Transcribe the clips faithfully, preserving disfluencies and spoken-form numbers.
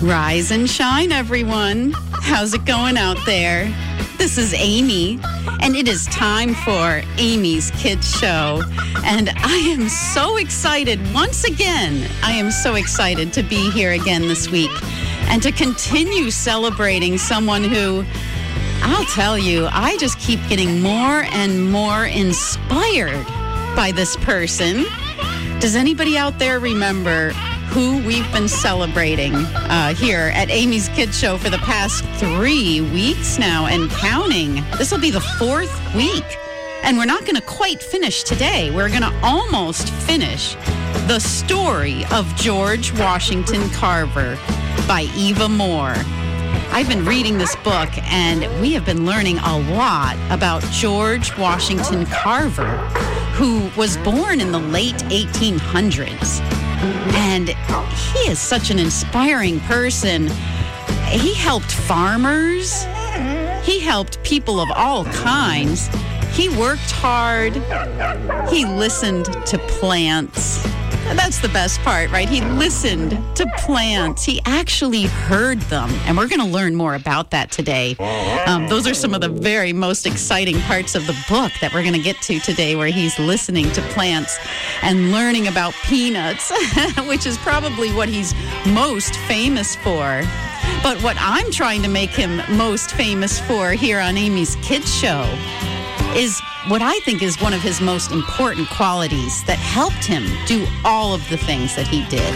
Rise and shine, everyone. How's it going out there? This is Amy, and it is time for Amy's Kids Show. And I am so excited, once again, I am so excited to be here again this week and to continue celebrating someone who, I'll tell you, I just keep getting more and more inspired by this person. Does anybody out there remember who we've been celebrating uh, here at Amy's Kids Show for the past three weeks now and counting? This will be the fourth week. And we're not going to quite finish today. We're going to almost finish The Story of George Washington Carver by Eva Moore. I've been reading this book, and we have been learning a lot about George Washington Carver, who was born in the late eighteen hundreds. And he is such an inspiring person. He helped farmers. He helped people of all kinds. He worked hard. He listened to plants. That's the best part, right? He listened to plants. He actually heard them. And we're going to learn more about that today. Um, those are some of the very most exciting parts of the book that we're going to get to today, where he's listening to plants and learning about peanuts, which is probably what he's most famous for. But what I'm trying to make him most famous for here on Amy's Kids Show is what I think is one of his most important qualities that helped him do all of the things that he did.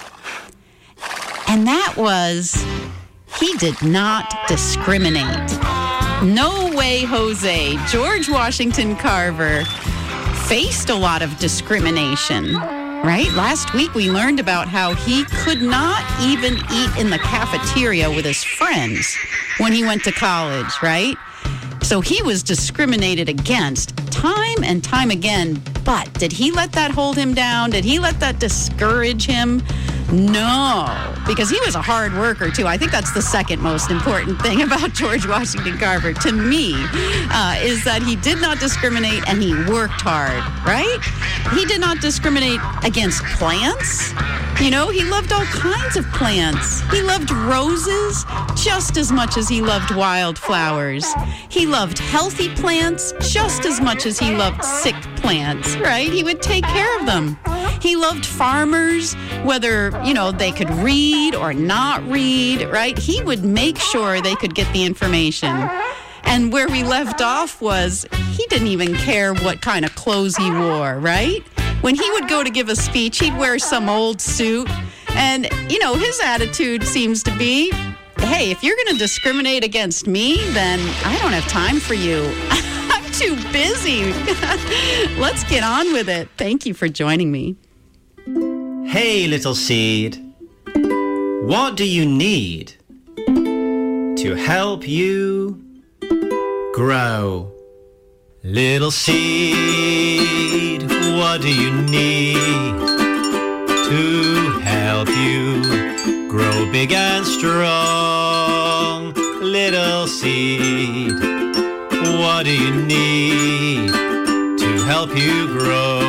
And that was, he did not discriminate. No way, Jose. George Washington Carver faced a lot of discrimination, right? Last week we learned about how he could not even eat in the cafeteria with his friends when he went to college, right? So he was discriminated against time and time again. But did he let that hold him down? Did he let that discourage him? No, because he was a hard worker, too. I think that's the second most important thing about George Washington Carver, to me, uh, is that he did not discriminate and he worked hard, right? He did not discriminate against plants. You know, he loved all kinds of plants. He loved roses just as much as he loved wildflowers. He loved healthy plants just as much as he loved sick plants, right? He would take care of them. He loved farmers, whether, you know, they could read or not read, right? He would make sure they could get the information. And where we left off was he didn't even care what kind of clothes he wore, right? When he would go to give a speech, he'd wear some old suit. And, you know, his attitude seems to be, hey, if you're going to discriminate against me, then I don't have time for you. I'm too busy. Let's get on with it. Thank you for joining me. Hey, little seed. What do you need to help you grow? Little seed, what do you need to help you grow big and strong? Little seed, what do you need to help you grow?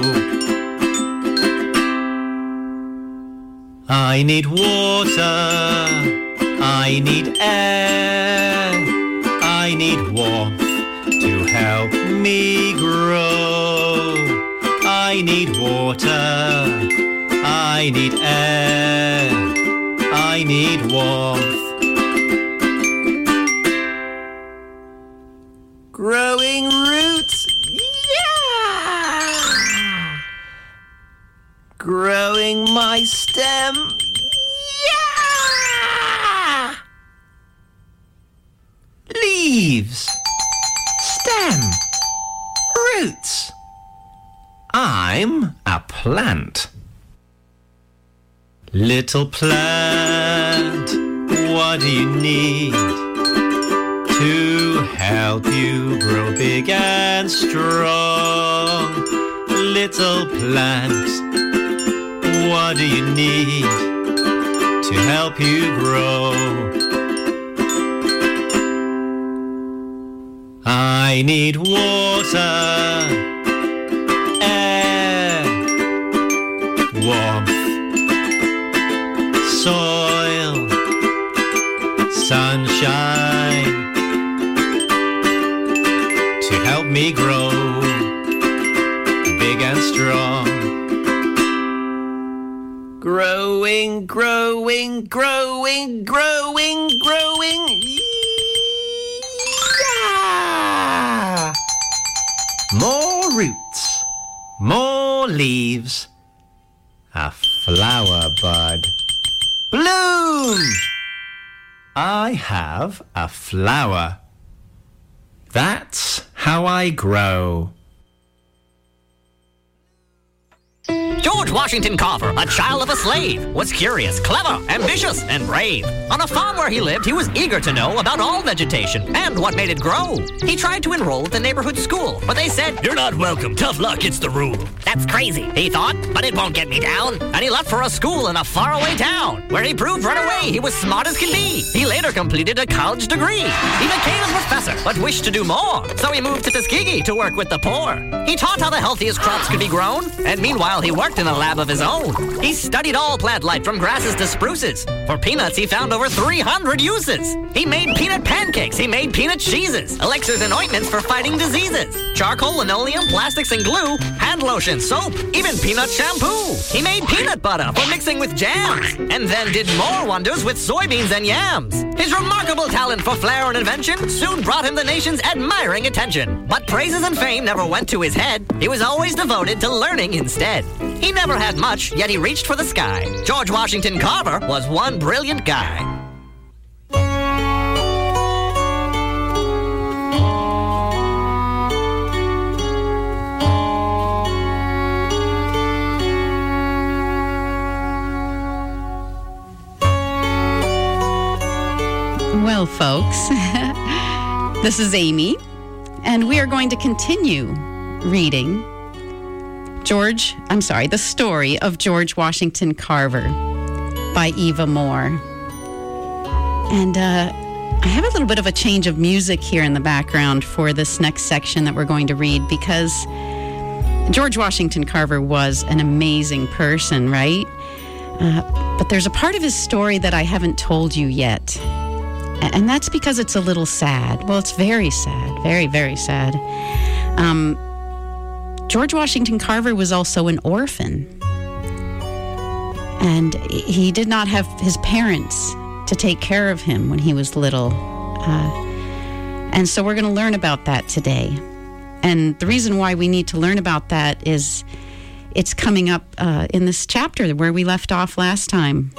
I need water, I need air, I need warmth to help me grow. I need water, I need air, I need warmth. Growing roots, yeah! Growing my stem, yeah! Leaves, stem, roots. I'm a plant. Little plant, what do you need to help you grow big and strong? Little plant, what do you need to help you grow? I need water, air, warmth, soil, sunshine to help me grow big and strong. Growing, growing, growing, growing, growing. Yeah! More roots, more leaves, a flower bud. Bloom! I have a flower. That's how I grow. George Washington Carver, a child of a slave, was curious, clever, ambitious, and brave. On a farm where he lived, he was eager to know about all vegetation and what made it grow. He tried to enroll at the neighborhood school, but they said, "You're not welcome. Tough luck, it's the rule." That's crazy, he thought, but it won't get me down. And he left for a school in a faraway town, where he proved right away he was smart as can be. He later completed a college degree. He became a professor, but wished to do more. So he moved to Tuskegee to work with the poor. He taught how the healthiest crops could be grown, and meanwhile he worked in a lab of his own. He studied all plant life from grasses to spruces. For peanuts, he found over three hundred uses. He made peanut pancakes. He made peanut cheeses, elixirs and ointments for fighting diseases, charcoal, linoleum, plastics and glue, hand lotion, soap, even peanut shampoo. He made peanut butter for mixing with jams, and then did more wonders with soybeans and yams. His remarkable talent for flair and invention soon brought him the nation's admiring attention. But praises and fame never went to his head. He was always devoted to learning instead. He never had much, yet he reached for the sky. George Washington Carver was one brilliant guy. Well, folks, this is Amy, and we are going to continue reading George, I'm sorry, The Story of George Washington Carver by Eva Moore. And uh, I have a little bit of a change of music here in the background for this next section that we're going to read, because George Washington Carver was an amazing person, right? Uh, but there's a part of his story that I haven't told you yet. And that's because it's a little sad. Well, it's very sad, very, very sad. Um, George Washington Carver was also an orphan. And he did not have his parents to take care of him when he was little. Uh, and so we're going to learn about that today. And the reason why we need to learn about that is it's coming up uh, in this chapter where we left off last time.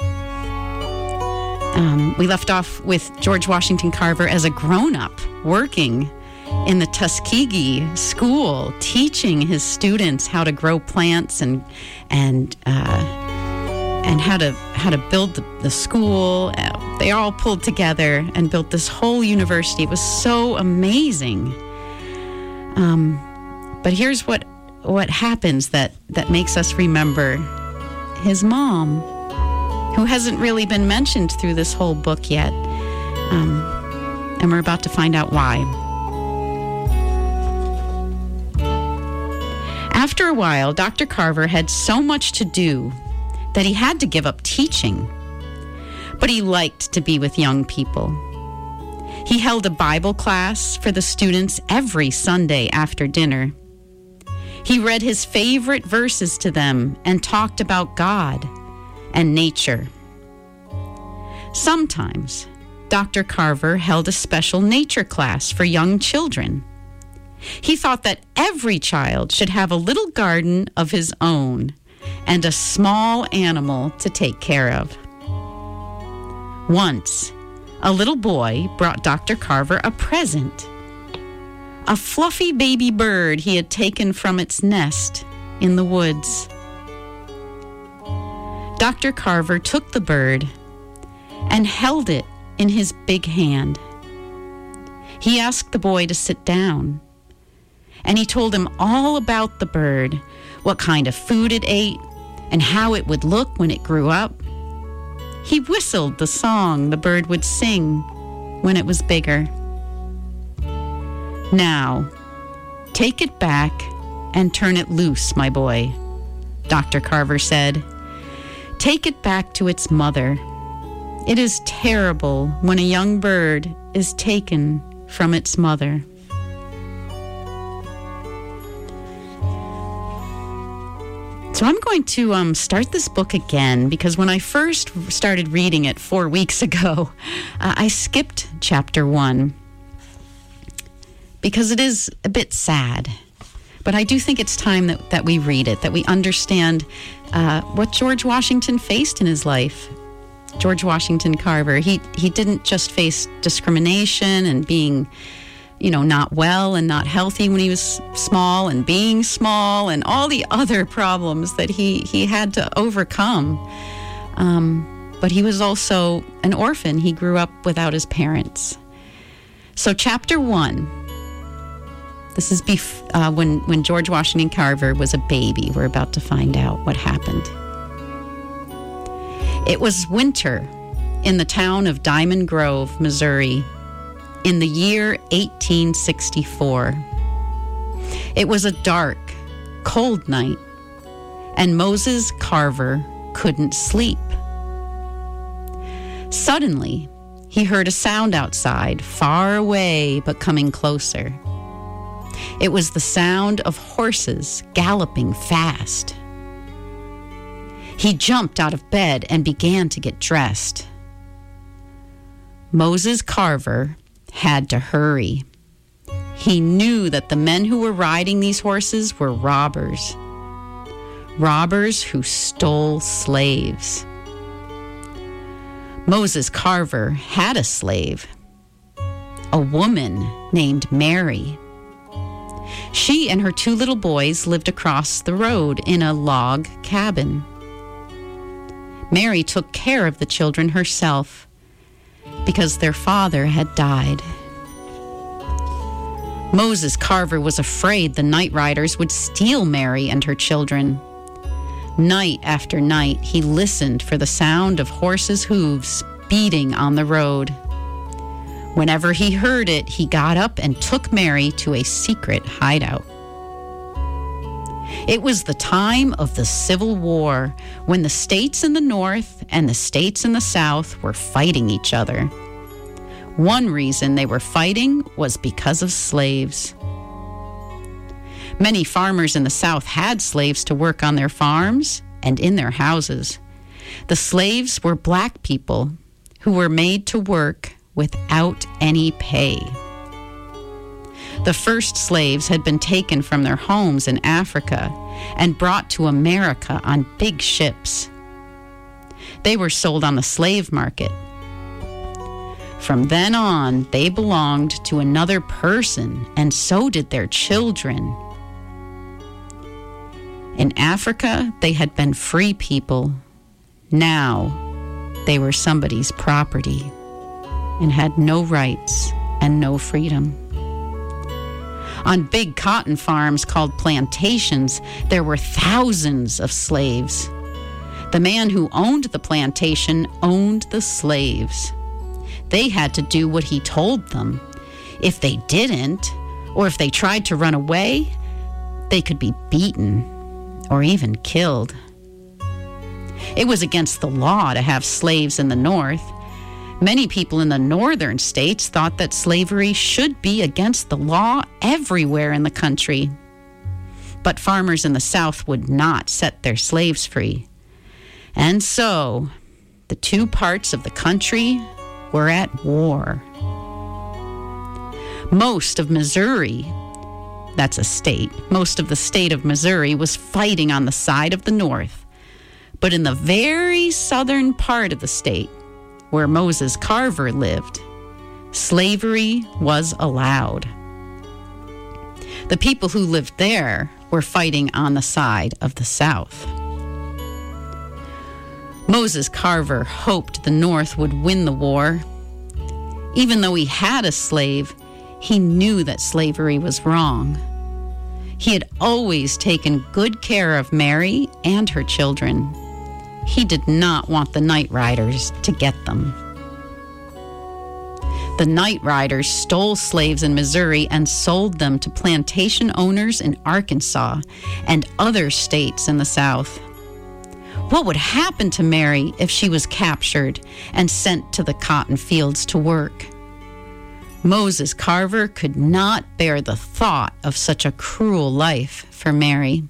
Um, we left off with George Washington Carver as a grown-up working in the Tuskegee school, teaching his students how to grow plants and and uh, and how to how to build the, the school. Uh, they all pulled together and built this whole university. It was so amazing. Um, but here's what what happens that that makes us remember his mom, who hasn't really been mentioned through this whole book yet. Um, and we're about to find out why. After a while, Doctor Carver had so much to do that he had to give up teaching. But he liked to be with young people. He held a Bible class for the students every Sunday after dinner. He read his favorite verses to them and talked about God and nature. Sometimes, Doctor Carver held a special nature class for young children. He thought that every child should have a little garden of his own and a small animal to take care of. Once, a little boy brought Doctor Carver a present, a fluffy baby bird he had taken from its nest in the woods. Doctor Carver took the bird and held it in his big hand. He asked the boy to sit down, and he told him all about the bird, what kind of food it ate, and how it would look when it grew up. He whistled the song the bird would sing when it was bigger. "Now, take it back and turn it loose, my boy," Doctor Carver said. "Take it back to its mother. It is terrible when a young bird is taken from its mother. So I'm going to um, start this book again because when I first started reading it four weeks ago, uh, I skipped chapter one because it is a bit sad. But I do think it's time that, that we read it, that we understand uh, what George Washington faced in his life. George Washington Carver, he he didn't just face discrimination and being, you know, not well and not healthy when he was small and being small and all the other problems that he, he had to overcome. Um, but he was also an orphan. He grew up without his parents. So chapter one, this is bef- uh, when, when George Washington Carver was a baby. We're about to find out what happened. It was winter in the town of Diamond Grove, Missouri, in the year eighteen sixty-four. It was a dark, cold night, and Moses Carver couldn't sleep. Suddenly, he heard a sound outside, far away but coming closer. It was the sound of horses galloping fast. He jumped out of bed and began to get dressed. Moses Carver had to hurry. He knew that the men who were riding these horses were robbers. Robbers who stole slaves. Moses Carver had a slave, a woman named Mary. She and her two little boys lived across the road in a log cabin. Mary took care of the children herself because their father had died. Moses Carver was afraid the night riders would steal Mary and her children. Night after night, he listened for the sound of horses' hooves beating on the road. Whenever he heard it, he got up and took Mary to a secret hideout. It was the time of the Civil War, when the states in the North and the states in the South were fighting each other. One reason they were fighting was because of slaves. Many farmers in the South had slaves to work on their farms and in their houses. The slaves were black people who were made to work without any pay. The first slaves had been taken from their homes in Africa and brought to America on big ships. They were sold on the slave market. From then on, they belonged to another person, and so did their children. In Africa, they had been free people. Now, they were somebody's property and had no rights and no freedom. On big cotton farms called plantations, there were thousands of slaves. The man who owned the plantation owned the slaves. They had to do what he told them. If they didn't, or if they tried to run away, they could be beaten or even killed. It was against the law to have slaves in the North. Many people in the northern states thought that slavery should be against the law everywhere in the country. But farmers in the South would not set their slaves free. And so, the two parts of the country were at war. Most of Missouri, that's a state, most of the state of Missouri was fighting on the side of the North. But in the very southern part of the state, where Moses Carver lived, slavery was allowed. The people who lived there were fighting on the side of the South. Moses Carver hoped the North would win the war. Even though he had a slave, he knew that slavery was wrong. He had always taken good care of Mary and her children. He did not want the night riders to get them. The night riders stole slaves in Missouri and sold them to plantation owners in Arkansas and other states in the South. What would happen to Mary if she was captured and sent to the cotton fields to work? Moses Carver could not bear the thought of such a cruel life for Mary.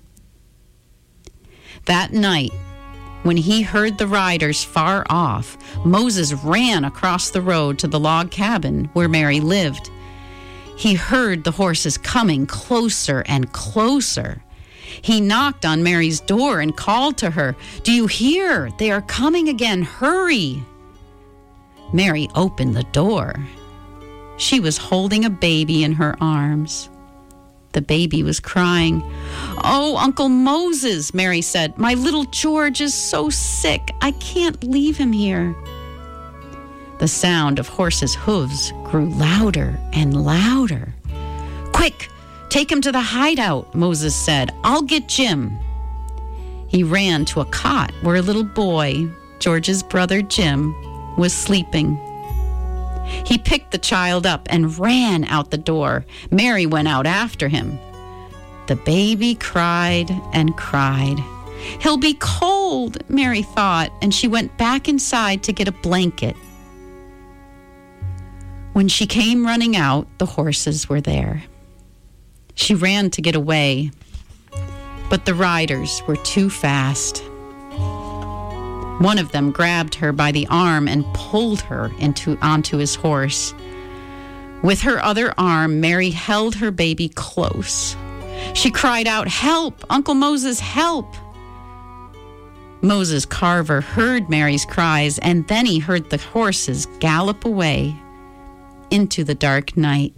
That night, when he heard the riders far off, Moses ran across the road to the log cabin where Mary lived. He heard the horses coming closer and closer. He knocked on Mary's door and called to her, "Do you hear? They are coming again. Hurry!" Mary opened the door. She was holding a baby in her arms. The baby was crying. "Oh, Uncle Moses," Mary said, "my little George is so sick. I can't leave him here." The sound of horses' hooves grew louder and louder. "Quick, take him to the hideout," Moses said. "I'll get Jim." He ran to a cot where a little boy, George's brother Jim, was sleeping. He picked the child up and ran out the door. Mary went out after him. The baby cried and cried. "He'll be cold," Mary thought, and she went back inside to get a blanket. When she came running out, the horses were there. She ran to get away, but the riders were too fast. One of them grabbed her by the arm and pulled her into onto his horse. With her other arm, Mary held her baby close. She cried out, "Help! Uncle Moses, help!" Moses Carver heard Mary's cries, and then he heard the horses gallop away into the dark night.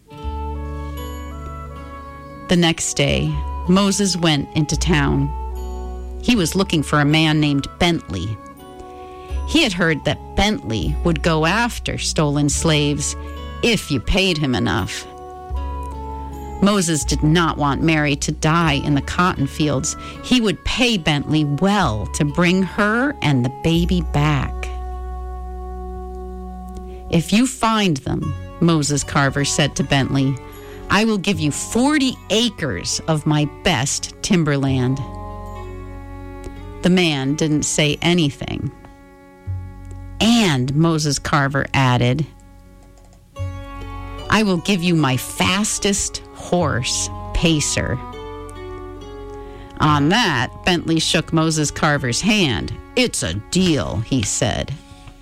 The next day, Moses went into town. He was looking for a man named Bentley. He had heard that Bentley would go after stolen slaves if you paid him enough. Moses did not want Mary to die in the cotton fields. He would pay Bentley well to bring her and the baby back. "If you find them," Moses Carver said to Bentley, "I will give you forty acres of my best timberland." The man didn't say anything. And Moses Carver added, "I will give you my fastest horse, Pacer." On that, Bentley shook Moses Carver's hand. "It's a deal," he said.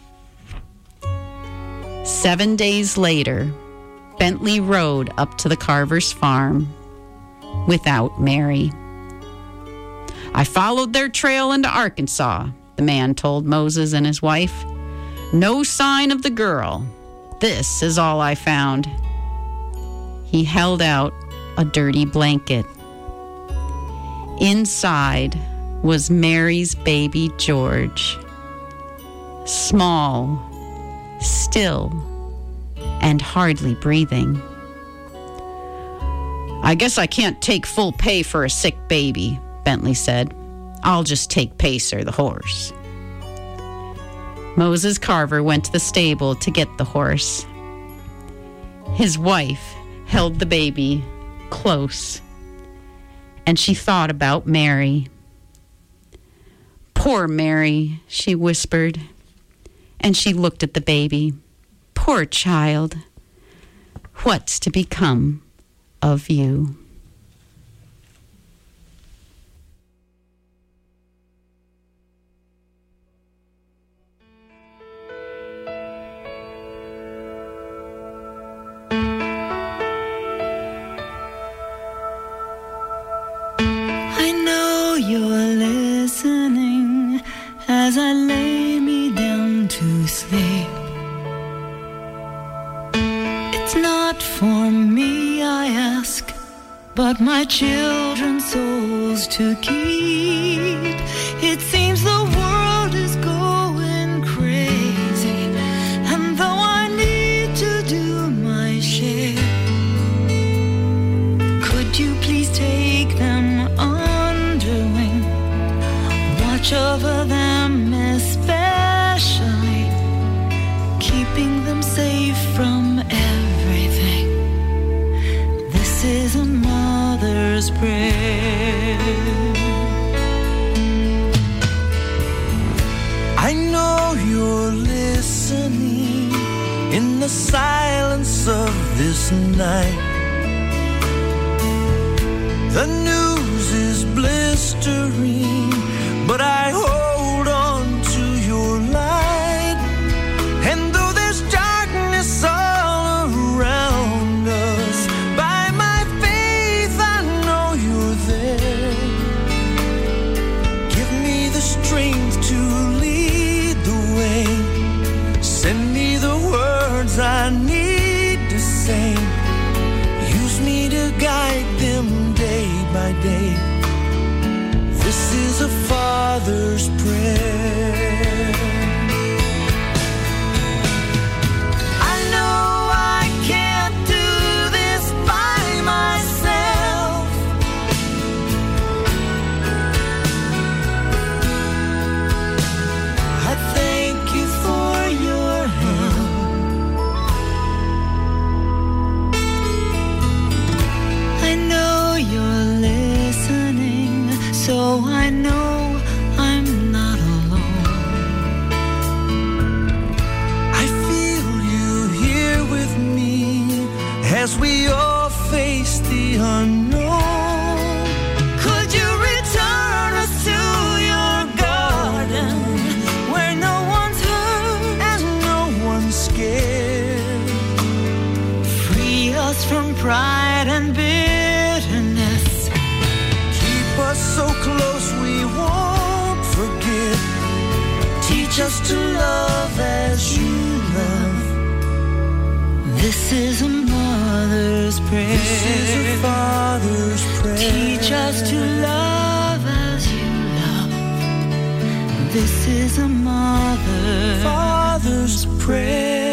Seven days later, Bentley rode up to the Carver's farm without Mary. "I followed their trail into Arkansas," the man told Moses and his wife. "No sign of the girl. This is all I found." He held out a dirty blanket. Inside was Mary's baby George. Small, still, and hardly breathing. "I guess I can't take full pay for a sick baby," Bentley said. "I'll just take Pacer, the horse." Moses Carver went to the stable to get the horse. His wife held the baby close, and she thought about Mary. "Poor Mary," she whispered, and she looked at the baby. "Poor child, what's to become of you?" You're listening as I lay me down to sleep. It's not for me I ask, but my children's souls to keep. It seems the world is going crazy, and though I need to do my share, could you please take them on? Watch over them especially, keeping them safe from everything. This is a mother's prayer. in the silence of this night. The news is blistering, but I hold on to your light. And though there's darkness all around us, by my faith I know you're there. Give me the strength to lead the way. Send me the words I need to say. Use me to guide them day by day. This is a father's prayer. I know I can't do this by myself. I thank you for your help. I know you're listening, so I know I'm not alone. I feel you here with me as we all face the unknown. Could you return us to your garden where no one's hurt and no one's scared? Free us from pride and bitterness. Keep us so close we won't forget. Teach us to love as you love. This is a mother's prayer. This is a father's prayer. Teach us to love as you love. This is a mother, father's prayer.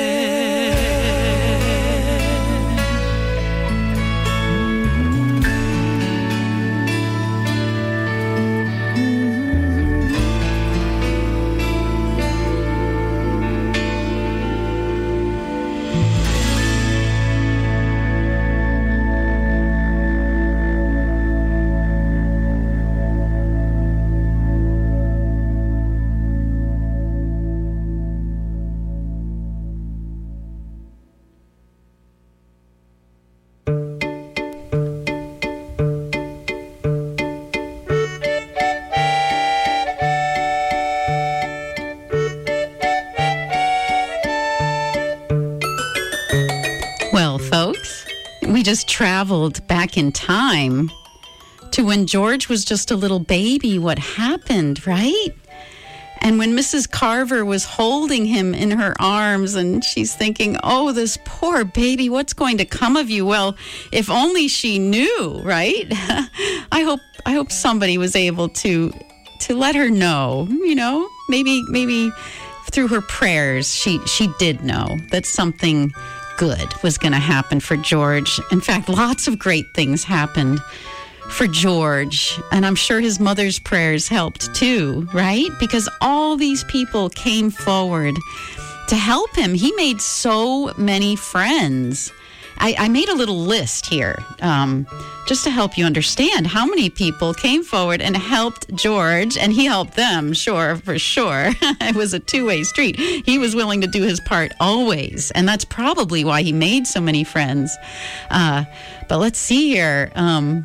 Well, folks, we just traveled back in time to when George was just a little baby. What happened, right? And when Missus Carver was holding him in her arms and she's thinking, oh, this poor baby, what's going to come of you? Well, if only she knew, right? I hope I hope somebody was able to to let her know, you know, maybe maybe through her prayers, she she did know that something good was going to happen for George. In fact, lots of great things happened for George, and I'm sure his mother's prayers helped too, right? Because all these people came forward to help him. He made so many friends. I, I made a little list here um, just to help you understand how many people came forward and helped George, and he helped them, sure, for sure. It was a two-way street. He was willing to do his part always, and that's probably why he made so many friends. Uh, but let's see here. Um,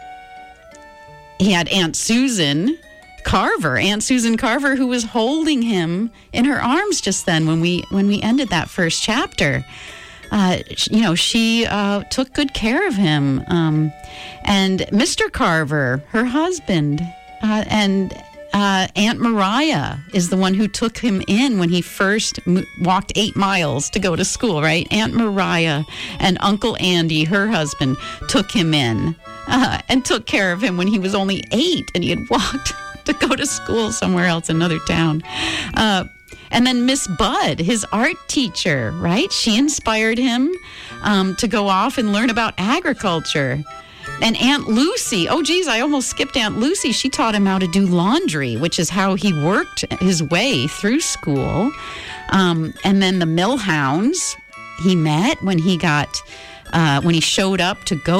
he had Aunt Susan Carver, Aunt Susan Carver, who was holding him in her arms just then when we when we ended that first chapter. Uh, you know, she uh, took good care of him. Um, and Mister Carver, her husband, uh, and uh, Aunt Mariah is the one who took him in when he first mo- walked eight miles to go to school, right? Aunt Mariah and Uncle Andy, her husband, took him in uh, and took care of him when he was only eight and he had walked to go to school somewhere else, another town. Uh, And then Miss Budd, his art teacher, right? She inspired him um, to go off and learn about agriculture. And Aunt Lucy, oh, geez, I almost skipped Aunt Lucy. She taught him how to do laundry, which is how he worked his way through school. Um, and then the Millhounds he met when he got, uh, when he showed up to go to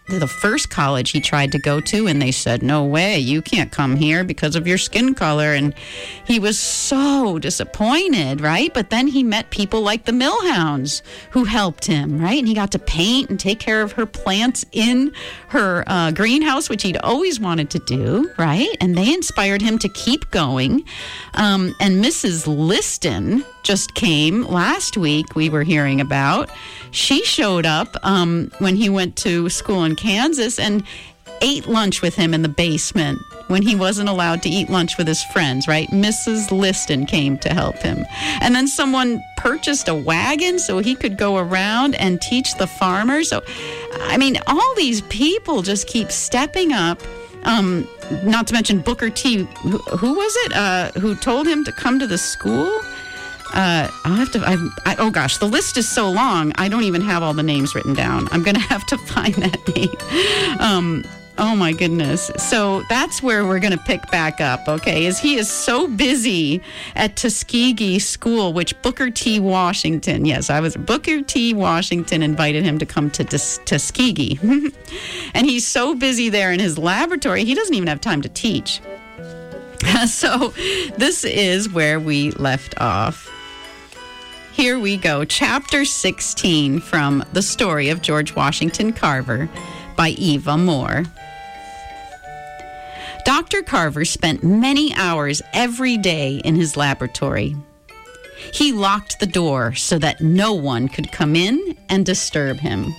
the first college he tried to go to, and they said, no way, you can't come here because of your skin color. And he was so disappointed, right? But then he met people like the Millhounds who helped him, right? And he got to paint and take care of her plants in her uh, greenhouse, which he'd always wanted to do, right? And they inspired him to keep going. Um, and Missus Liston just came last week, we were hearing about. She showed up um, when he went to school in Kansas and ate lunch with him in the basement when he wasn't allowed to eat lunch with his friends, right? Missus Liston came to help him. And then someone purchased a wagon so he could go around and teach the farmers. So, I mean, all these people just keep stepping up. Um, not to mention Booker T. Who, who was it? Uh, who told him to come to the school? Uh, I'll have to, I, I, oh gosh, the list is so long, I don't even have all the names written down. I'm going to have to find that name. Um, oh my goodness. So that's where we're going to pick back up, okay, is he is so busy at Tuskegee School, which Booker T. Washington, yes, I was, Booker T. Washington invited him to come to Tus- Tuskegee. And he's so busy there in his laboratory, he doesn't even have time to teach. So this is where we left off. Here we go, Chapter sixteen from The Story of George Washington Carver by Eva Moore. Doctor Carver spent many hours every day in his laboratory. He locked the door so that no one could come in and disturb him.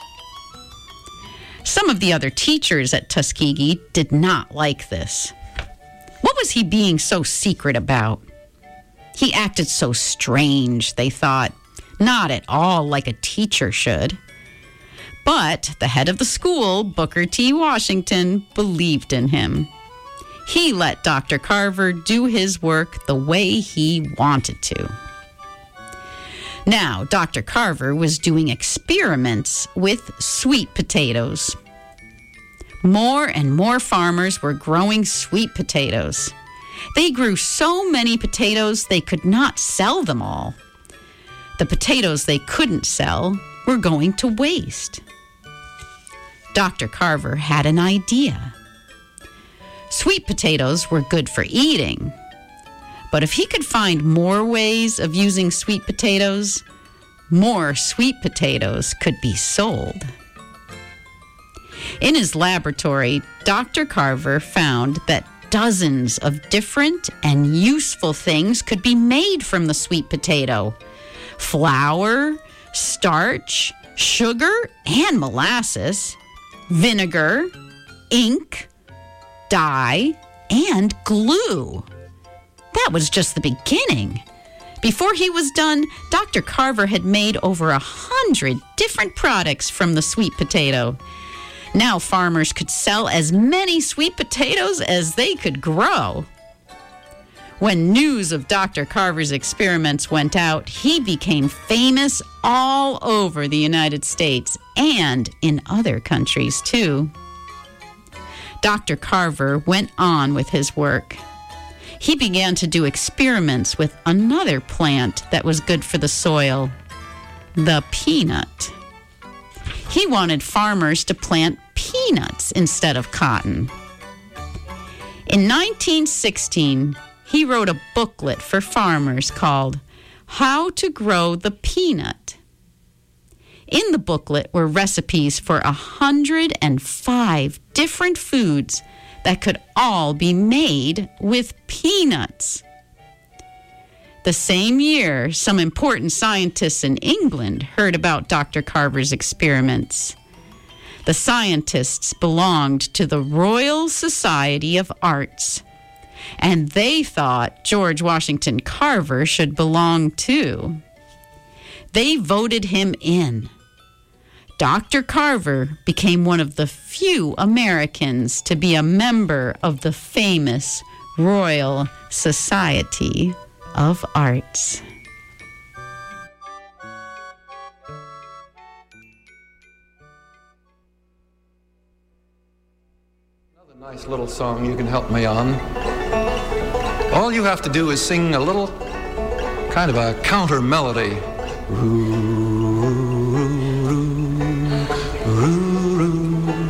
Some of the other teachers at Tuskegee did not like this. What was he being so secret about? He acted so strange, they thought, not at all like a teacher should. But the head of the school, Booker T. Washington, believed in him. He let Doctor Carver do his work the way he wanted to. Now, Doctor Carver was doing experiments with sweet potatoes. More and more farmers were growing sweet potatoes. They grew so many potatoes they could not sell them all. The potatoes they couldn't sell were going to waste. Doctor Carver had an idea. Sweet potatoes were good for eating, but if he could find more ways of using sweet potatoes, more sweet potatoes could be sold. In his laboratory, Doctor Carver found that dozens of different and useful things could be made from the sweet potato. Flour, starch, sugar, and molasses, vinegar, ink, dye, and glue. That was just the beginning. Before he was done, Doctor Carver had made over a hundred different products from the sweet potato. Now farmers could sell as many sweet potatoes as they could grow. When news of Doctor Carver's experiments went out, he became famous all over the United States and in other countries too. Doctor Carver went on with his work. He began to do experiments with another plant that was good for the soil, the peanut. He wanted farmers to plant peanuts instead of cotton. In nineteen sixteen, he wrote a booklet for farmers called How to Grow the Peanut. In the booklet were recipes for one hundred five different foods that could all be made with peanuts. The same year, some important scientists in England heard about Doctor Carver's experiments. The scientists belonged to the Royal Society of Arts, and they thought George Washington Carver should belong too. They voted him in. Doctor Carver became one of the few Americans to be a member of the famous Royal Society of Arts. Another nice little song you can help me on. All you have to do is sing a little kind of a counter melody. Roo, roo, roo, roo, roo.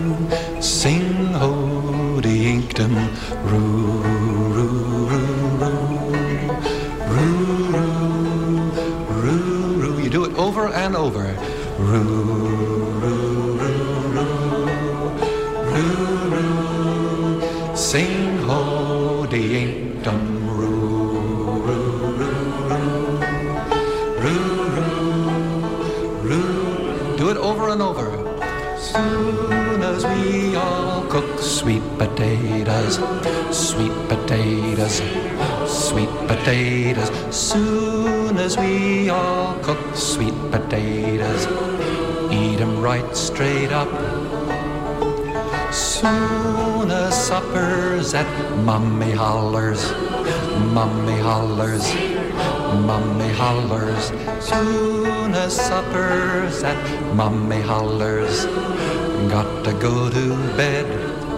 over and over. Roo, roo, roo, roo, roo, roo. Sing ho, de ain't dum, roo, roo, roo, roo, roo, roo. Do it over and over. Soon as we all cook sweet potatoes, sweet potatoes, sweet potatoes. Soon as we all cook sweet potatoes, eat 'em right straight up. Soon as supper's at Mummy hollers, Mummy hollers, Mummy hollers. Soon as supper's at Mummy hollers, got to go to bed.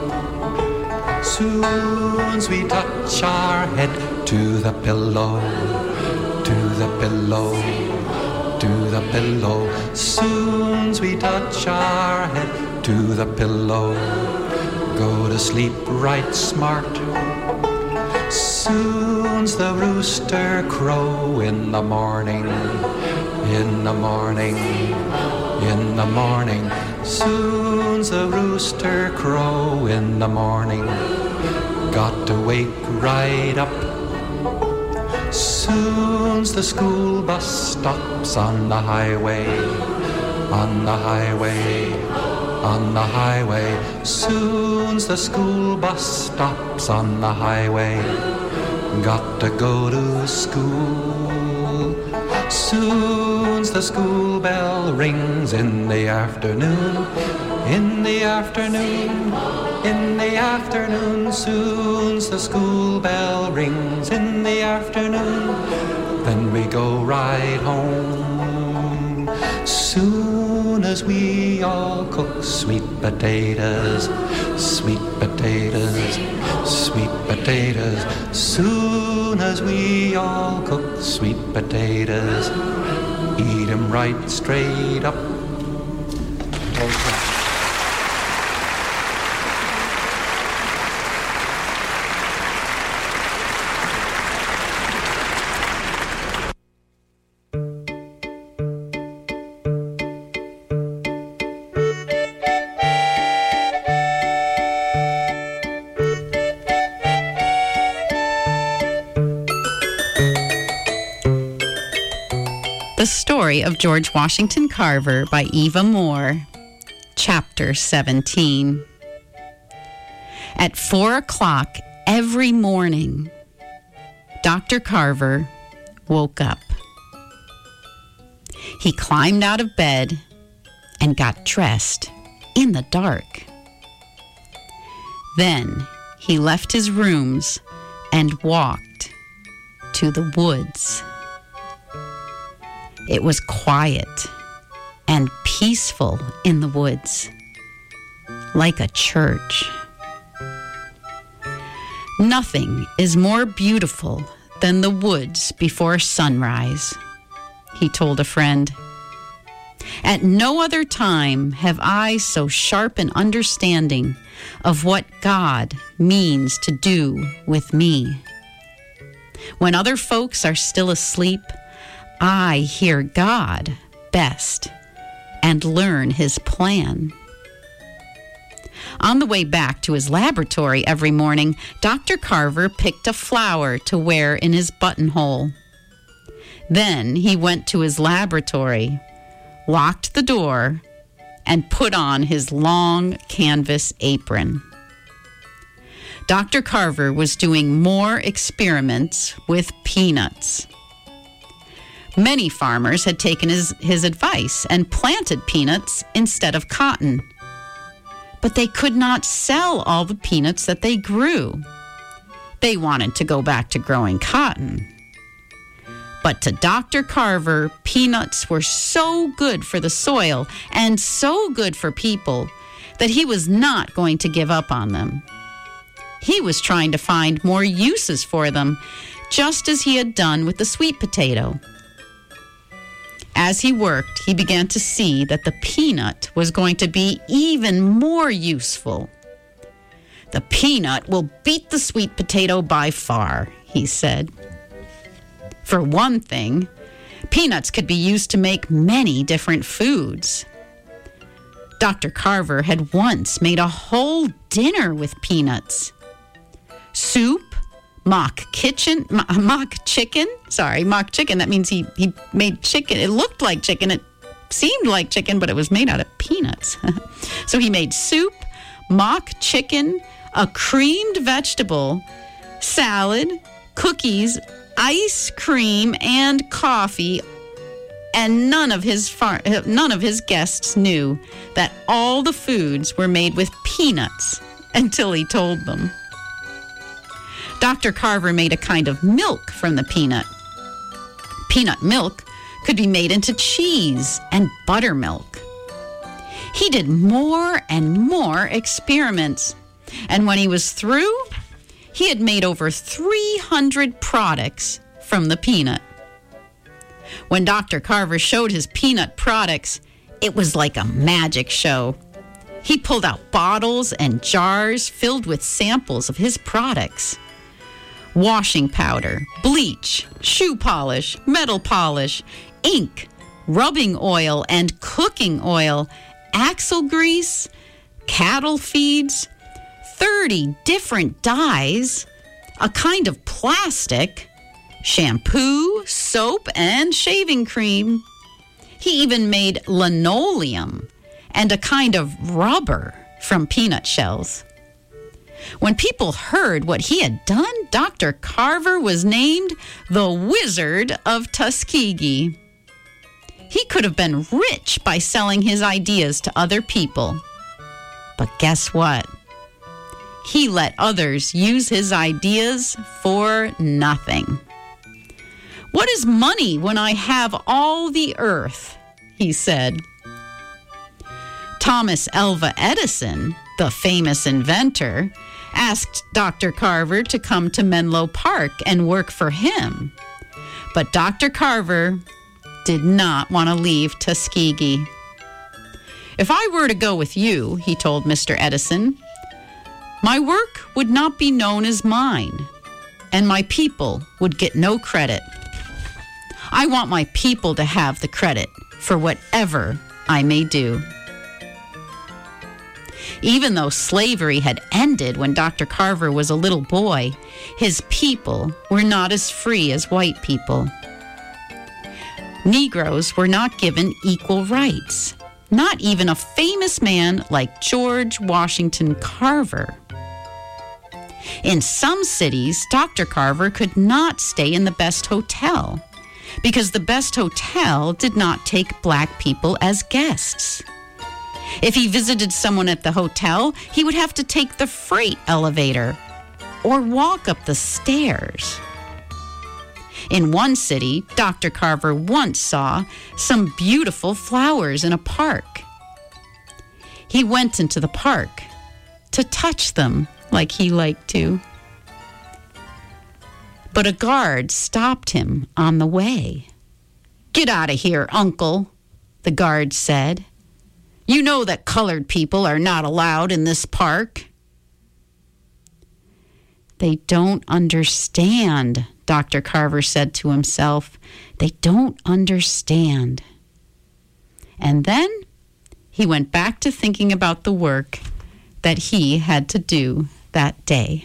Soon's we touch our head to the pillow, to the pillow, to the pillow. Soon's we touch our head to the pillow, go to sleep right smart. Soon's the rooster crow in the morning, in the morning, in the morning. Soon's the rooster crow in the morning, got to wake right up. Soon's the school bus stops on the highway, on the highway, on the highway. Soon's the school bus stops on the highway, got to go to school. Soon's the school bell rings in the afternoon, in the afternoon, in the afternoon. Soon's the school bell rings in the afternoon, then we go right home. Soon as we all cook sweet potatoes, sweet potatoes, sweet potatoes. Soon as we all cook sweet potatoes, eat 'em right straight up. The Story of George Washington Carver by Eva Moore, Chapter seventeen. At four o'clock every morning, Doctor Carver woke up. He climbed out of bed and got dressed in the dark. Then he left his rooms and walked to the woods. It was quiet and peaceful in the woods, like a church. Nothing is more beautiful than the woods before sunrise, he told a friend. At no other time have I so sharp an understanding of what God means to do with me. When other folks are still asleep, I hear God best and learn his plan. On the way back to his laboratory every morning, Doctor Carver picked a flower to wear in his buttonhole. Then he went to his laboratory, locked the door, and put on his long canvas apron. Doctor Carver was doing more experiments with peanuts. Many farmers had taken his, his advice and planted peanuts instead of cotton. But they could not sell all the peanuts that they grew. They wanted to go back to growing cotton. But to Doctor Carver, peanuts were so good for the soil and so good for people that he was not going to give up on them. He was trying to find more uses for them, just as he had done with the sweet potato. As he worked, he began to see that the peanut was going to be even more useful. The peanut will beat the sweet potato by far, he said. For one thing, Peanuts could be used to make many different foods. Doctor Carver had once made a whole dinner with peanuts. Soup, mock kitchen, mock chicken, sorry, mock chicken. That means he, he made chicken. It looked like chicken. It seemed like chicken, but it was made out of peanuts. So he made soup, mock chicken, a creamed vegetable, salad, cookies, ice cream, and coffee. And none of his far- none of his guests knew that all the foods were made with peanuts until he told them. Doctor Carver made a kind of milk from the peanut. Peanut milk could be made into cheese and buttermilk. He did more and more experiments, and when he was through, he had made over three hundred products from the peanut. When Doctor Carver showed his peanut products, it was like a magic show. He pulled out bottles and jars filled with samples of his products. Washing powder, bleach, shoe polish, metal polish, ink, rubbing oil and cooking oil, axle grease, cattle feeds, thirty different dyes, a kind of plastic, shampoo, soap, and shaving cream. He even made linoleum and a kind of rubber from peanut shells. When people heard what he had done, Doctor Carver was named the Wizard of Tuskegee. He could have been rich by selling his ideas to other people. But guess what? He let others use his ideas for nothing. "What is money when I have all the earth?" he said. Thomas Alva Edison, the famous inventor, asked Doctor Carver to come to Menlo Park and work for him. But Doctor Carver did not want to leave Tuskegee. "If I were to go with you," he told Mister Edison, "my work would not be known as mine, and my people would get no credit. I want my people to have the credit for whatever I may do." Even though slavery had ended when Doctor Carver was a little boy, his people were not as free as white people. Negroes were not given equal rights, not even a famous man like George Washington Carver. In some cities, Doctor Carver could not stay in the best hotel because the best hotel did not take black people as guests. If he visited someone at the hotel, he would have to take the freight elevator or walk up the stairs. In one city, Doctor Carver once saw some beautiful flowers in a park. He went into the park to touch them like he liked to. But a guard stopped him on the way. "Get out of here, Uncle," the guard said. "You know that colored people are not allowed in this park." "They don't understand," Doctor Carver said to himself. "They don't understand." And then he went back to thinking about the work that he had to do that day.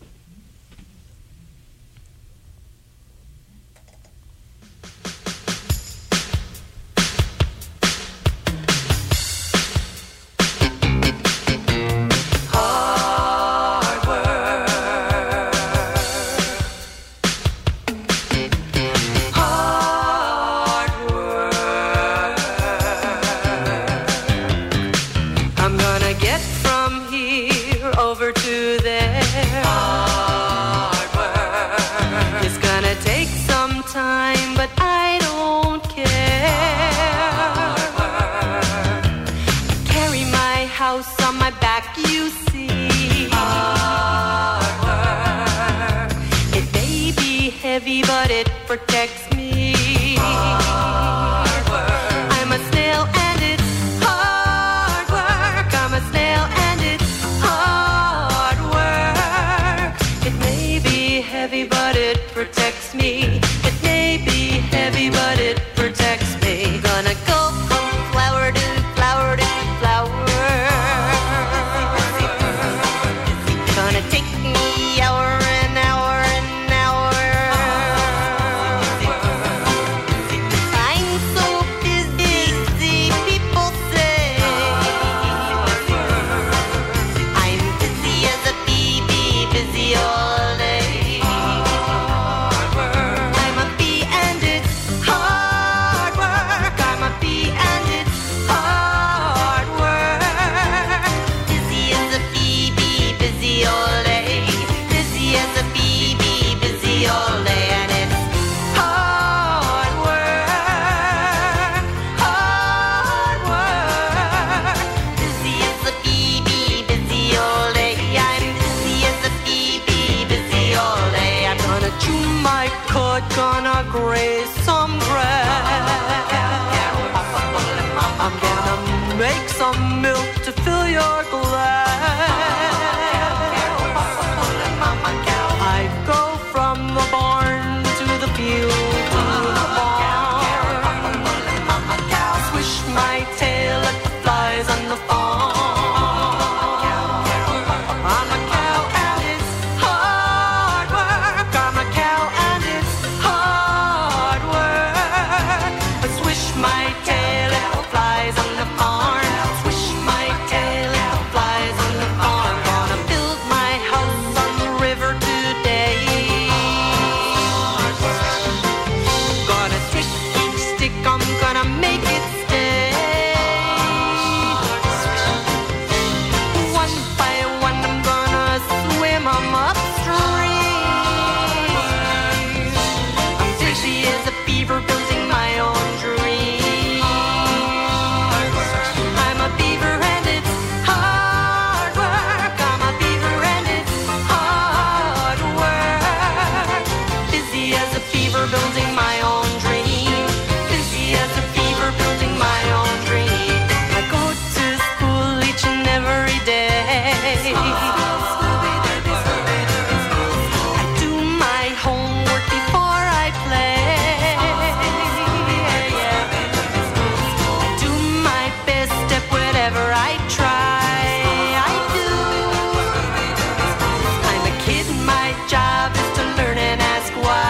But it protects me. Hard work. I'm a snail and it's hard work. I'm a snail and it's hard work. It may be heavy, but it protects me. It may be heavy, but it protects me. graze some grass. I'm gonna make some milk to fill your glass. I go from the barn to the field to the barn. Swish my tail at the flies on the farm. I'm a cow and it's hard work. I'm a cow and it's hard work. I swish my tail at the flies on the farm. Swish my tail at the flies on the farm. Gonna build my house on the river today. Gonna stick each stick, I'm gonna make it stay. One by one I'm gonna swim 'em upstream. I'm busy as a beaver building my own dream. I'm a beaver and it's hard work. I'm a beaver and it's hard work. Busy as a beaver building my own dream. Busy as a beaver building my own dream. I go to school each and every day. I do my homework before I play. I do my best at whatever I try. I do. I'm a kid, my job is to learn and ask why.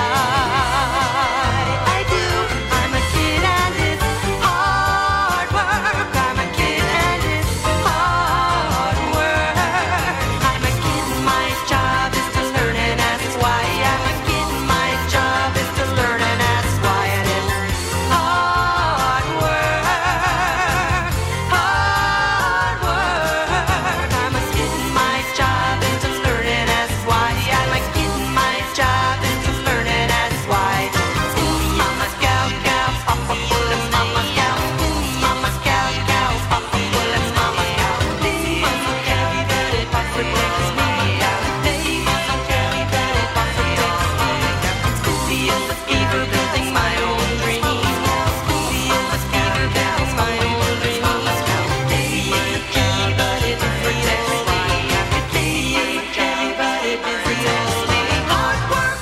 I do. I'm a kid and it's hard work. I'm a kid and it's hard work. I'm a kid, my job is to learn and ask why. I'm a kid, my job is to learn and ask why. And it's hard work, hard work. I'm a kid, my job is to learn and ask why. I'm a kid, my job is to learn and ask why. Ooh, mama cow, cow, papa bull and mama cow. Ooh, mama cow, cow, papa bull and mama cow. Hey, mama cow, daddy, papa takes me out. Hey, mama cow, daddy, papa takes me out. Busy as a beaver building my own dream. Busy as a beaver building my own dream. Hey, everybody protects me. Hey, everybody protects me. Hard work.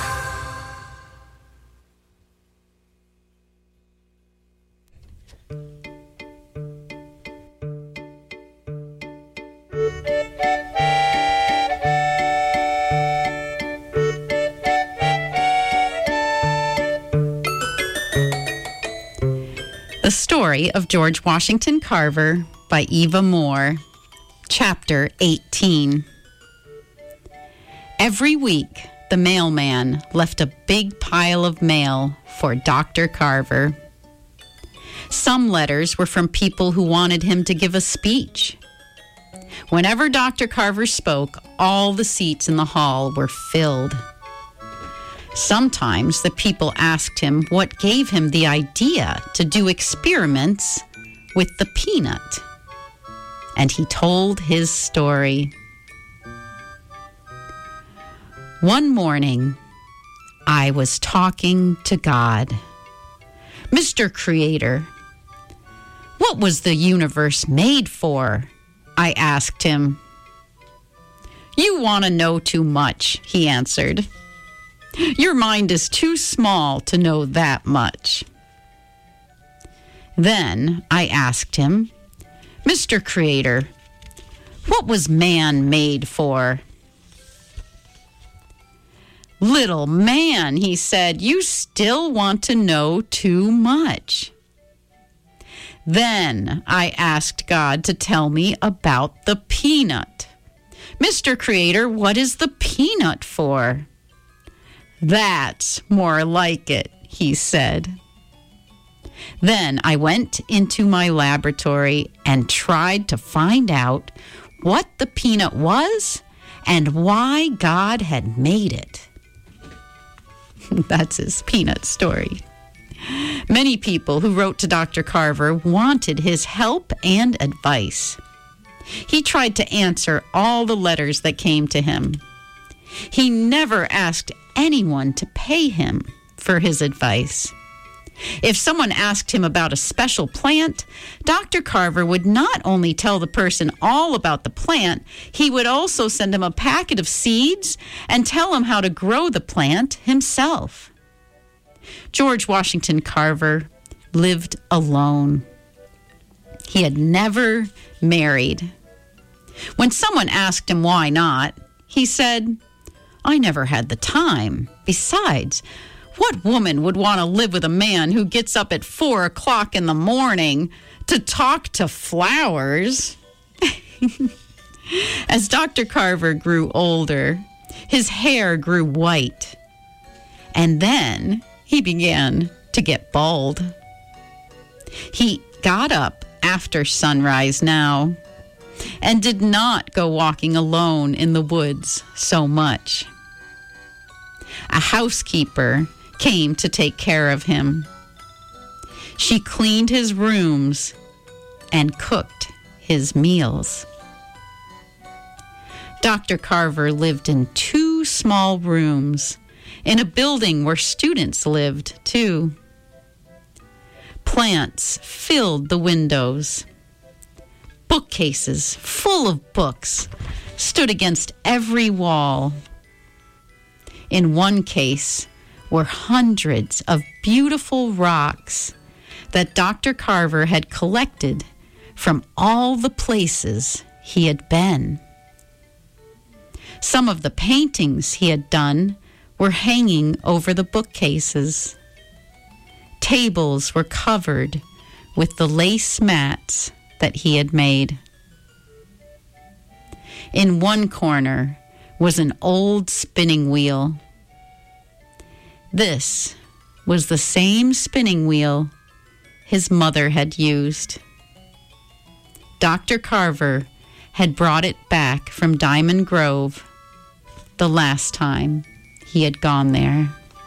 The Story of George Washington Carver by Eva Moore, Chapter eighteen. Every week, the mailman left a big pile of mail for Doctor Carver. Some letters were from people who wanted him to give a speech. Whenever Doctor Carver spoke, all the seats in the hall were filled. Sometimes the people asked him what gave him the idea to do experiments with the peanut. And he told his story. One morning, I was talking to God. Mister Creator, what was the universe made for? I asked him. You want to know too much, he answered. Your mind is too small to know that much. Then I asked him, Mister Creator, what was man made for? Little man, he said, you still want to know too much. Then I asked God to tell me about the peanut. Mister Creator, what is the peanut for? That's more like it, he said. Then I went into my laboratory and tried to find out what the peanut was and why God had made it. That's his peanut story. Many people who wrote to Doctor Carver wanted his help and advice. He tried to answer all the letters that came to him. He never asked anyone to pay him for his advice. If someone asked him about a special plant, Doctor Carver would not only tell the person all about the plant, he would also send him a packet of seeds and tell him how to grow the plant himself. George Washington Carver lived alone. He had never married. When someone asked him why not, he said, "I never had the time. Besides, what woman would want to live with a man who gets up at four o'clock in the morning to talk to flowers?" As Doctor Carver grew older, his hair grew white, and then he began to get bald. He got up after sunrise now and did not go walking alone in the woods so much. A housekeeper came to take care of him. She cleaned his rooms and cooked his meals. Doctor Carver lived in two small rooms in a building where students lived, too. Plants filled the windows. Bookcases full of books stood against every wall. In one case were hundreds of beautiful rocks that Doctor Carver had collected from all the places he had been. Some of the paintings he had done were hanging over the bookcases. Tables were covered with the lace mats that he had made. In one corner was an old spinning wheel. This was the same spinning wheel his mother had used. Doctor Carver had brought it back from Diamond Grove the last time he had gone there.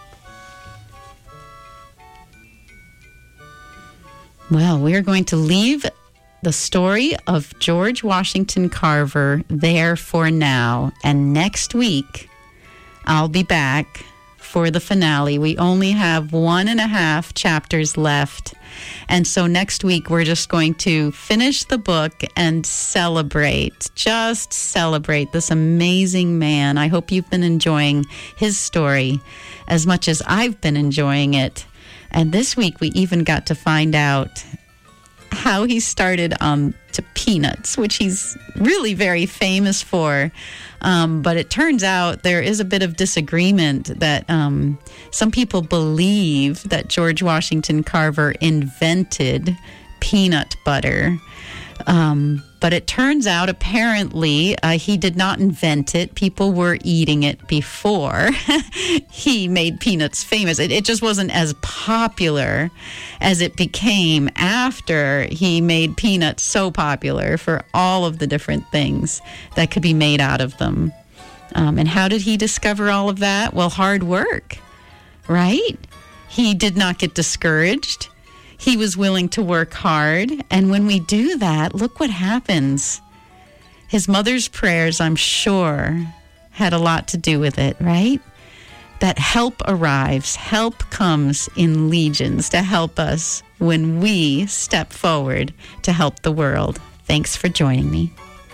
Well, we're going to leave the story of George Washington Carver there for now. And next week, I'll be back for the finale. We only have one and a half chapters left. And so next week, we're just going to finish the book and celebrate, just celebrate this amazing man. I hope you've been enjoying his story as much as I've been enjoying it. And this week, we even got to find out how he started um, to peanuts, which he's really very famous for. Um, but it turns out there is a bit of disagreement that um, some people believe that George Washington Carver invented peanut butter. Um, but it turns out apparently uh, he did not invent it. People were eating it before he made peanuts famous. It, it just wasn't as popular as it became after he made peanuts so popular for all of the different things that could be made out of them. Um, and how did he discover all of that? Well, hard work, right? He did not get discouraged. He was willing to work hard. And when we do that, look what happens. His mother's prayers, I'm sure, had a lot to do with it, right? That help arrives. Help comes in legions to help us when we step forward to help the world. Thanks for joining me.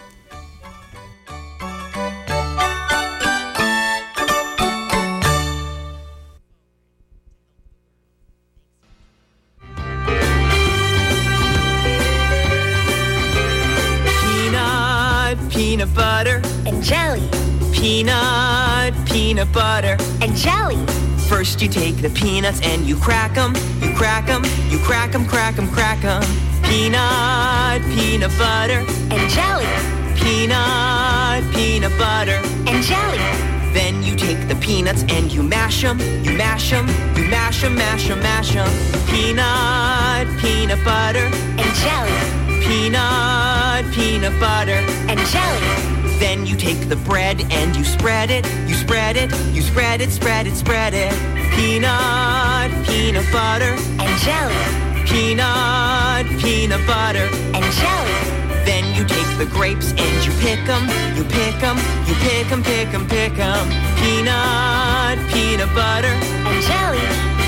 Peanut butter and jelly. Peanut, peanut butter and jelly. First you take the peanuts and you crack 'em, you crack 'em, you crack 'em, crack 'em, crack 'em. Peanut, peanut butter and jelly. Peanut, peanut butter and jelly. Then you take the peanuts and you mash 'em, you mash 'em, you mash 'em, mash 'em, mash 'em. Peanut, peanut butter and jelly. Peanut, peanut butter and jelly. Then you take the bread and you spread it, you spread it, you spread it, spread it, spread it. Peanut, peanut butter and jelly. Peanut, peanut butter and jelly. Then you take the grapes and you pick 'em, you pick 'em, you pick 'em, pick 'em, pick 'em. Peanut, peanut butter and jelly.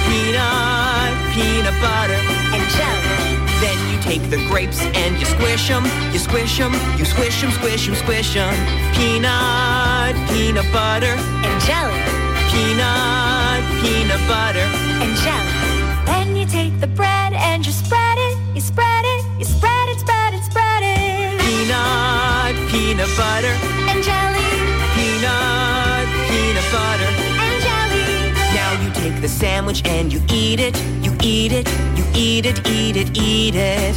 peanut butter, and jelly. then you take the grapes and you squish them, you squish them, you squish them, squish them, squish them. Peanut, peanut butter, And jelly, peanut, peanut butter. and jelly. Then you take the bread and you spread it, you spread it, you spread it, spread it, spread it. Peanut, peanut butter, And jelly, peanut, peanut butter. and jelly. Now you take the sandwich and you eat it, you eat it, you eat it, eat it, eat it.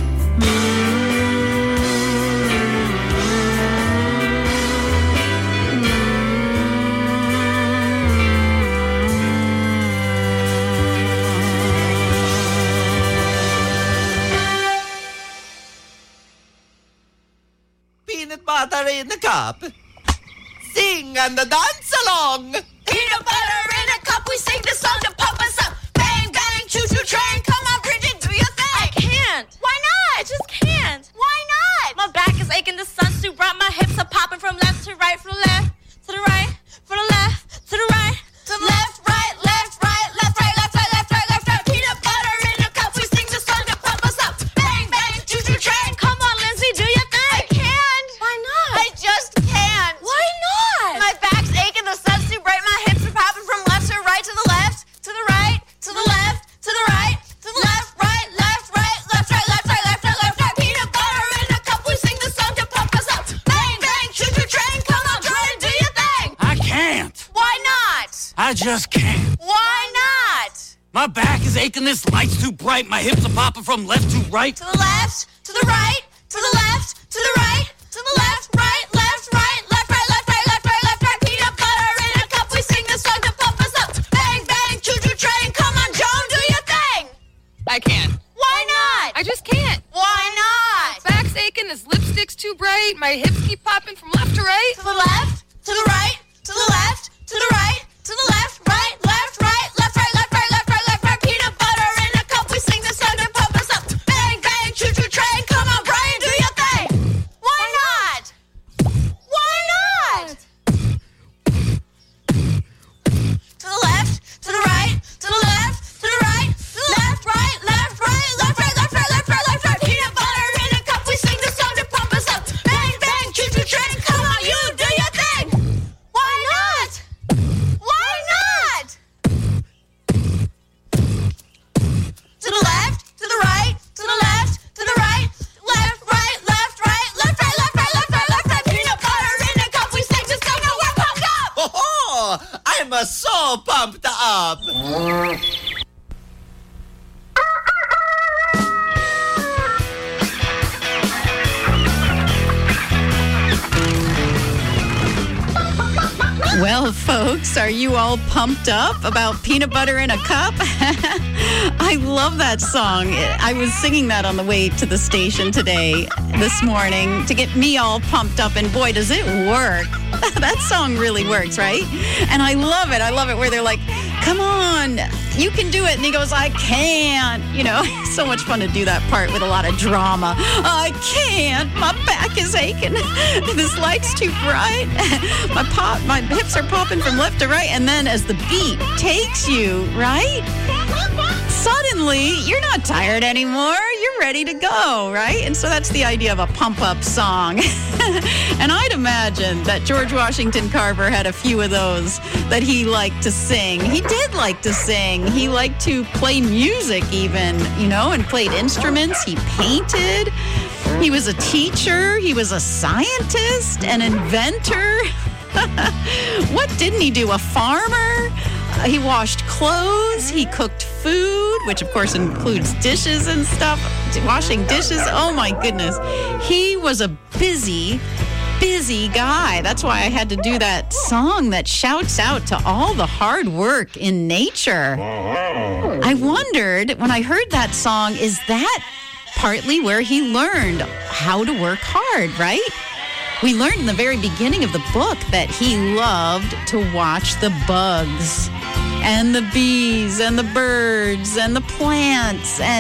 Peanut butter in a cup. Sing and dance along. Peanut butter in a cup, we sing the song to pump us up. Bang, bang, choo-choo train, come on, Bridget, do your thing. I can't. Why not? I just can't. Why not? My back is aching, the sun's too bright, my hips are popping from left to right, from the left to the right, from the left to the right, to the left, right, left, right, left, right, left, right, left, right, left, right. Peanut butter in a cup, we sing the song to pump us up. Bang, bang, choo-choo train, come on, Lindsay, do your thing. I can't. Why not? I just can't. Why not? My back's aching, the sun's too bright, my hips are popping from left to right, to the left, to the right, to the left, to the right, to the left, right, left, right, left, right, left, right, left, right, left, right. Peanut butter in a cup, we sing the song to pump us up. Bang, bang, choo-choo train, come on, Jordan, do your thing. I can't. Why not? I just can't. Why not? My back is aching, this light's too bright, my hips are popping from left to right. To the left, to the right, to the left, to the right, to the left, right, left, right, left, right, left, right, left, right, left, right. Peanut butter in a cup, we sing the song to pump us up. Bang, bang, choo-choo train, come on, Joan, do your thing. I can't. Why not? I just can't. Why not? Back's aching, this lipstick's too bright, my hips keep popping from left to right. To the left, to the right, to the left, to the right, to the left, right, left, right, left, right, left, right, left, right, left, right. Peanut butter in a cup, we sing the song to pump us up. Bang, bang, choo-choo train, come on, Brian, do your thing. Why not? Why not? To the left, to the right, to the left, to the right, to the left, right, left, right, left, right, left, right, left, right, left, right. Peanut butter in a cup, we sing the song to pump us up. Bang, bang, choo-choo train, come on, you do your thing. Why not? Why not? To the left, to the right, to the left, to the right, left, right, left, right, left, right, left, right, left, right, left, right. Peanut butter in a cup, we sing the song and we're pumped up. Oh, I'm uh, so pumped up. Well, folks, are you all pumped up about peanut butter in a cup? I love that song. I was singing that on the way to the station today, this morning, to get me all pumped up, and boy, does it work. That song really works, right? And I love it. I love it where they're like, come on, you can do it. And he goes, I can't. You know, so much fun to do that part with a lot of drama. I can't. My back is aching. This light's too bright. My pop, my hips are popping from left to right. And then as the beat takes you, right? Suddenly, you're not tired anymore. You're ready to go, right? And so that's the idea of a pump-up song. And I'd imagine that George Washington Carver had a few of those that he liked to sing. He did like to sing. He liked to play music even, you know, and played instruments. He painted. He was a teacher. He was a scientist, an inventor. What didn't he do? A farmer? Uh, he washed clothes. He cooked food, which of course includes dishes and stuff. Washing dishes. Oh my goodness. He was a busy, busy guy. That's why I had to do that song that shouts out to all the hard work in nature. I wondered when I heard that song, is that partly where he learned how to work hard, right? We learned in the very beginning of the book that he loved to watch the bugs and the bees and the birds and the plants and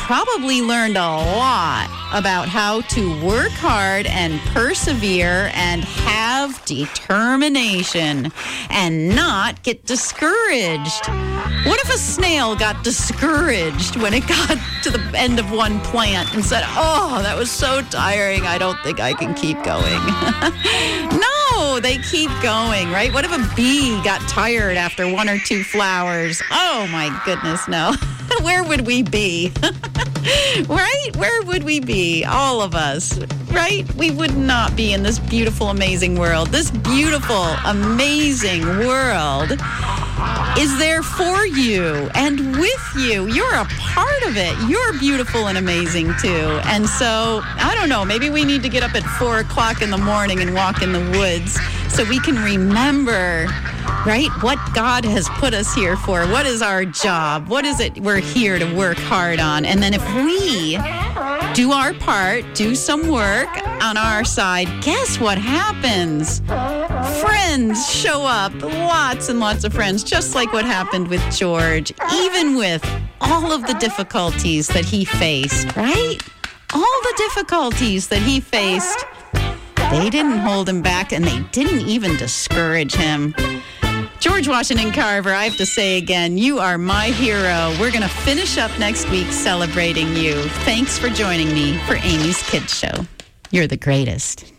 probably learned a lot about how to work hard and persevere and have determination and not get discouraged. What if a snail got discouraged when it got to the end of one plant and said, oh, that was so tiring, I don't think I can keep going? No, they keep going, right? What if a bee got tired after one or two flowers? Oh, my goodness, no. Where would we be? Right? Where would we be? All of us, right? We would not be in this beautiful, amazing world. This beautiful, amazing world is there for you and with you. You're a part of it. You're beautiful and amazing too. And so, I don't know, maybe we need to get up at four o'clock in the morning and walk in the woods so we can remember, right, what God has put us here for. What is our job? What is it we're here to work hard on? And then if we do our part, do some work on our side, guess what happens? Friends show up, lots and lots of friends, just like what happened with George, even with all of the difficulties that he faced, right? All the difficulties that he faced, they didn't hold him back and they didn't even discourage him. George Washington Carver, I have to say again, you are my hero. We're going to finish up next week celebrating you. Thanks for joining me for Amy's Kids Show. You're the greatest.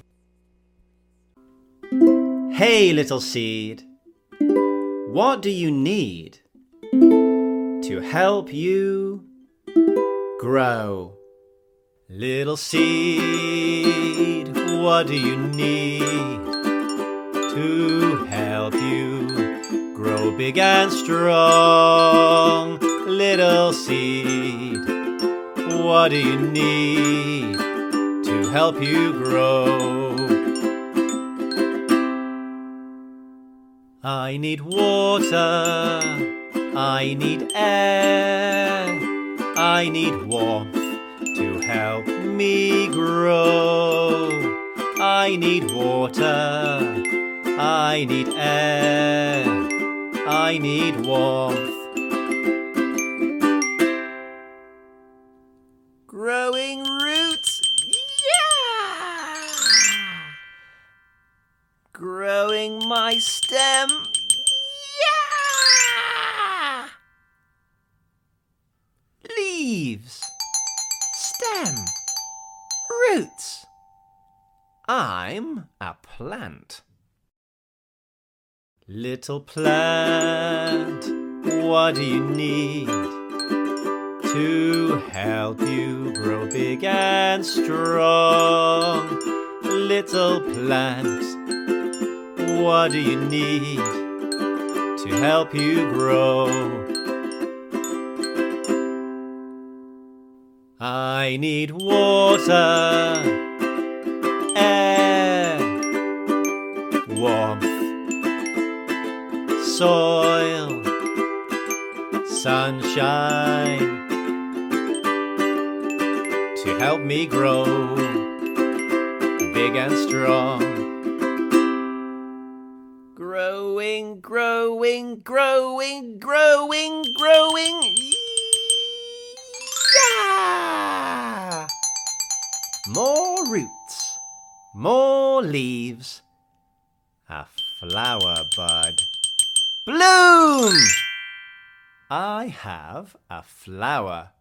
Hey, little seed. What do you need to help you grow? Little seed, what do you need to help you grow big and strong? Little seed, what do you need to help you grow? I need water, I need air, I need warmth to help me grow. I need water, I need air, I need warmth. Growing roots, yeah! Growing my stem, yeah! Leaves, stem, roots. I'm a plant. Little plant, what do you need to help you grow big and strong? Little plant, what do you need to help you grow? I need water, air, warmth, soil, sunshine to help me grow big and strong. Growing, growing, growing, growing, growing. Yeah! More roots, more leaves, a flower bud. Bloom! I have a flower.